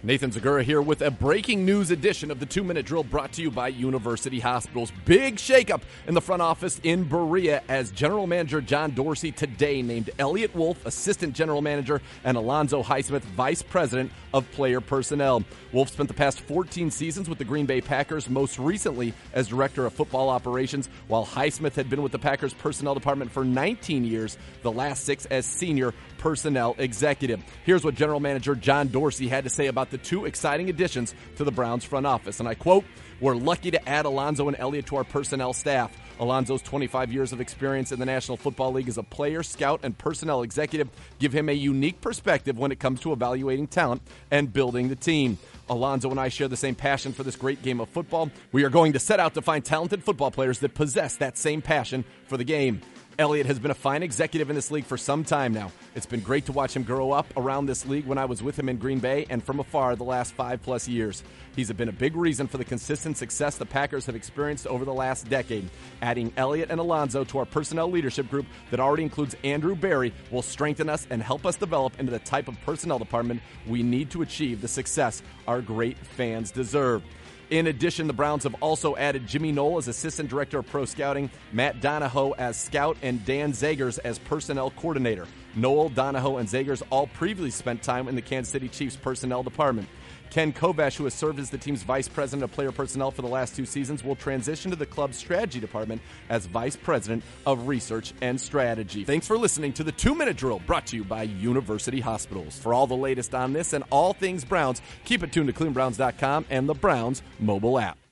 Nathan Zagura here with a breaking news edition of the 2-Minute Drill brought to you by University Hospitals. Big shakeup in the front office in Berea as General Manager John Dorsey today named Elliot Wolf Assistant General Manager and Alonzo Highsmith Vice President of Player Personnel. Wolf spent the past 14 seasons with the Green Bay Packers, most recently as Director of Football Operations, while Highsmith had been with the Packers Personnel Department for 19 years, the last 6 as Senior Personnel Executive. Here's what General Manager John Dorsey had to say about the 2 exciting additions to the Browns front office, and I quote, "We're lucky to add Alonzo and Elliot to our personnel staff. Alonzo's 25 years of experience in the National Football League as a player, scout, and personnel executive give him a unique perspective when it comes to evaluating talent and building the team. Alonzo and I share the same passion for this great game of football. We are going to set out to find talented football players that possess that same passion for the game. Elliot has been a fine executive in this league for some time now. It's been great to watch him grow up around this league when I was with him in Green Bay and from afar the last 5+ years. He's been a big reason for the consistent success the Packers have experienced over the last decade. Adding Elliot and Alonzo to our personnel leadership group that already includes Andrew Berry will strengthen us and help us develop into the type of personnel department we need to achieve the success our great fans deserve." In addition, the Browns have also added Jimmy Knoll as Assistant Director of Pro Scouting, Matt Donahoe as Scout, and Dan Zagers as Personnel Coordinator. Knoll, Donahoe, and Zagers all previously spent time in the Kansas City Chiefs Personnel Department. Ken Kovash, who has served as the team's Vice President of Player Personnel for the last 2 seasons, will transition to the club's Strategy Department as Vice President of Research and Strategy. Thanks for listening to the 2-Minute Drill brought to you by University Hospitals. For all the latest on this and all things Browns, keep it tuned to ClevelandBrowns.com and the Browns mobile app.